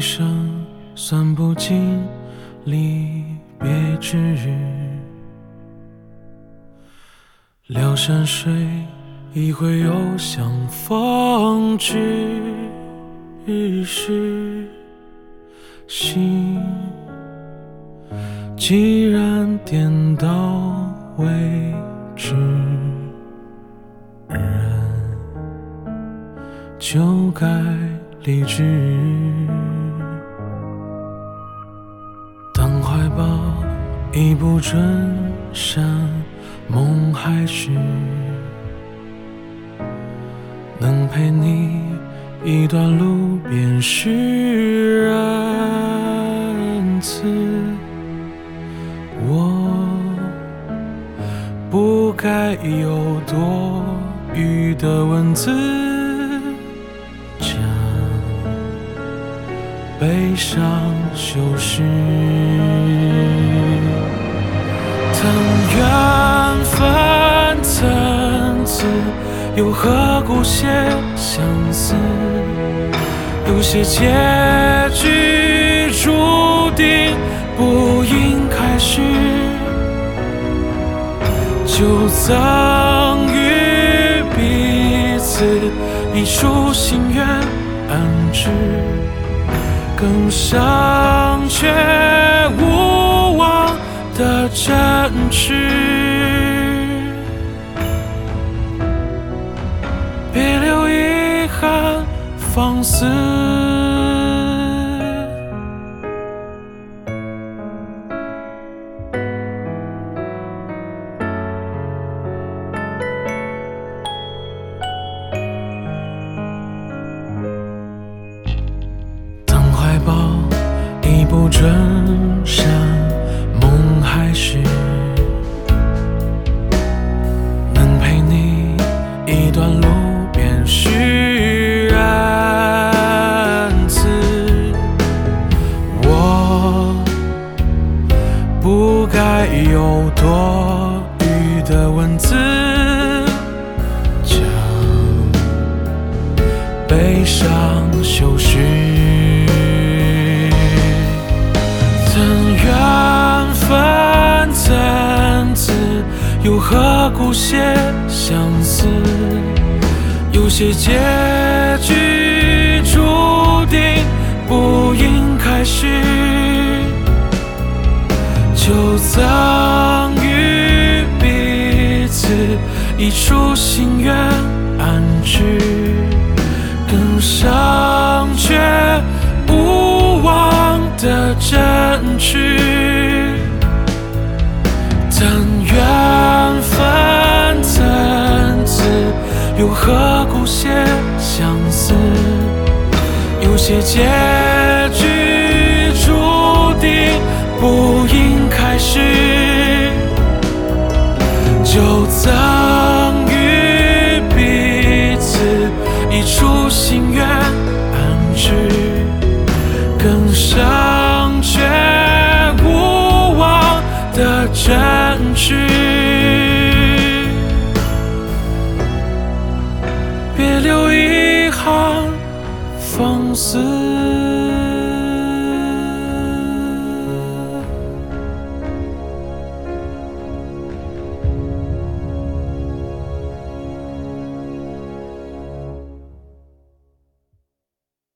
生算不尽离别之日，聊山水亦会有相逢之时。心既然颠倒为止，人就该理智。当怀抱已不准山盟海誓，能陪你一段路便是仁慈。我不该有多余的文字，将悲伤修饰。当缘分参差，又何故写相思？有些结局注定不应开始，就赠予彼此一束心愿安置，更伤却无望的真挚。别留遗憾放肆，当怀抱已不准山盟海誓，能陪你一段路便是仁慈。我不该有多余的文字，将悲伤修饰。等缘分参差，又何故写相思？有些结局注定不应开始，就赠予彼此一束心愿安置，更伤却无望的真挚。但缘分参差，又何故写相思？有些结局注定不应开始，就赠予彼此一束心愿安置，更伤却无望的真挚。别留遗憾放肆。